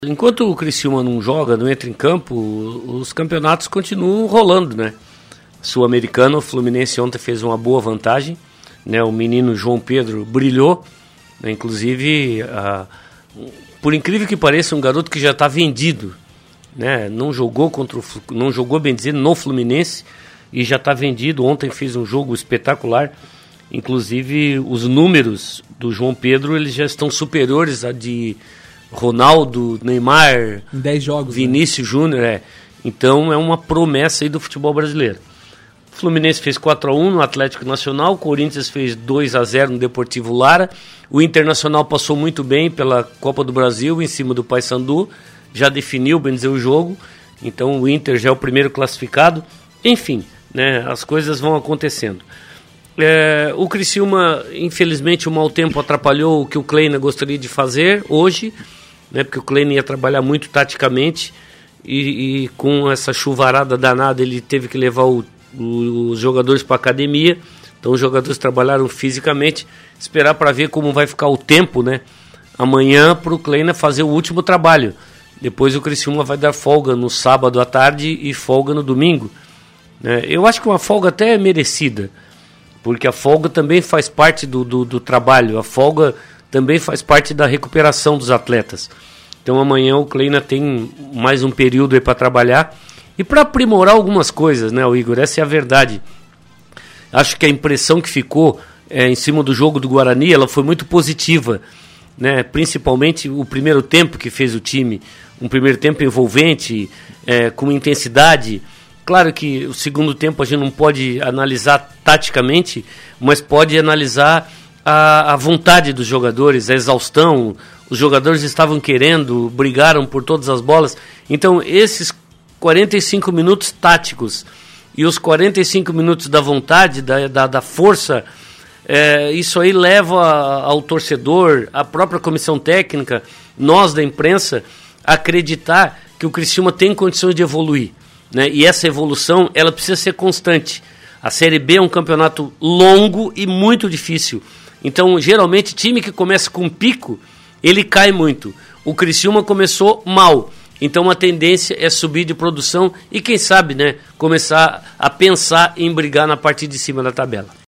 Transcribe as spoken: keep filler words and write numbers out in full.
Enquanto o Criciúma não joga, não entra em campo, os campeonatos continuam rolando, né? Sul-Americano, o Fluminense ontem fez uma boa vantagem, né? O menino João Pedro brilhou, né? Inclusive, a, por incrível que pareça, um garoto que já está vendido, né? Não jogou contra o, não jogou, bem dizendo, no Fluminense e já está vendido. Ontem fez um jogo espetacular. Inclusive, os números do João Pedro eles já estão superiores a de Ronaldo, Neymar, em dez jogos, Vinícius né? Júnior, é. Então é uma promessa aí do futebol brasileiro. O Fluminense fez quatro a um no Atlético Nacional, o Corinthians fez dois a zero no Deportivo Lara, o Internacional passou muito bem pela Copa do Brasil em cima do Paysandu, já definiu, bem dizer, o jogo, então o Inter já é o primeiro classificado. Enfim, né, as coisas vão acontecendo. É, o Criciúma, infelizmente, o mau tempo atrapalhou o que o Kleina gostaria de fazer hoje, né, porque o Kleina ia trabalhar muito taticamente e, e com essa chuvarada danada ele teve que levar o, o, os jogadores para a academia. Então os jogadores trabalharam fisicamente, esperar para ver como vai ficar o tempo, né, amanhã para o Kleina fazer o último trabalho. Depois o Criciúma vai dar folga no sábado à tarde e folga no domingo, né. Eu acho que uma folga até é merecida, porque a folga também faz parte do, do, do trabalho, a folga também faz parte da recuperação dos atletas. Então amanhã o Kleina tem mais um período aí para trabalhar e para aprimorar algumas coisas, né, o Igor? Essa é a verdade. Acho que a impressão que ficou é, em cima do jogo do Guarani, ela foi muito positiva, né? Principalmente o primeiro tempo que fez o time, um primeiro tempo envolvente, é, com intensidade. Claro que o segundo tempo a gente não pode analisar taticamente, mas pode analisar a, a vontade dos jogadores, a exaustão. Os jogadores estavam querendo, brigaram por todas as bolas. Então esses quarenta e cinco minutos táticos e os quarenta e cinco minutos da vontade, da, da, da força, é, isso aí leva ao torcedor, à própria comissão técnica, nós da imprensa, a acreditar que o Criciúma tem condições de evoluir. Né? E essa evolução ela precisa ser constante. A Série B é um campeonato longo e muito difícil. Então, geralmente, time que começa com pico, ele cai muito. O Criciúma começou mal. Então, a tendência é subir de produção e, quem sabe, né, começar a pensar em brigar na parte de cima da tabela.